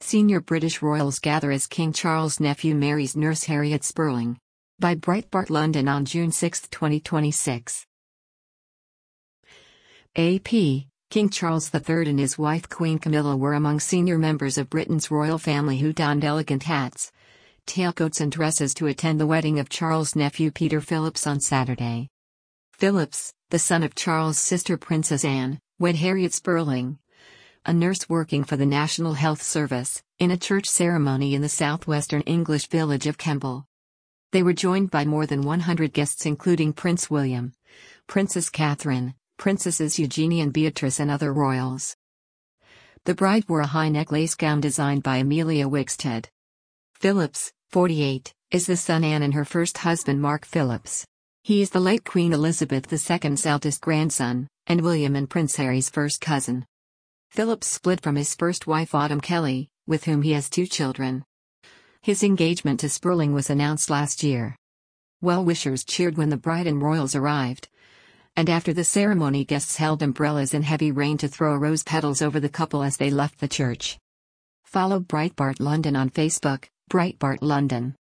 Senior British royals gather as King Charles' nephew marries nurse Harriet Spurling. By Breitbart London on June 6, 2026. AP, King Charles III and his wife Queen Camilla were among senior members of Britain's royal family who donned elegant hats, tailcoats and dresses to attend the wedding of Charles' nephew Peter Phillips on Saturday. Phillips, the son of Charles' sister Princess Anne, wed Harriet Spurling, a nurse working for the National Health Service, in a church ceremony in the southwestern English village of Kemble. They were joined by more than 100 guests including Prince William, Princess Catherine, Princesses Eugenie and Beatrice and other royals. The bride wore a high-neck lace gown designed by Amelia Wickstead. Phillips, 48, is the son Anne and her first husband Mark Phillips. He is the late Queen Elizabeth II's eldest grandson, and William and Prince Harry's first cousin. Phillips split from his first wife Autumn Kelly, with whom he has 2 children. His engagement to Spurling was announced last year. Well-wishers cheered when the bride and royals arrived. And after the ceremony, guests held umbrellas in heavy rain to throw rose petals over the couple as they left the church. Follow Breitbart London on Facebook, Breitbart London.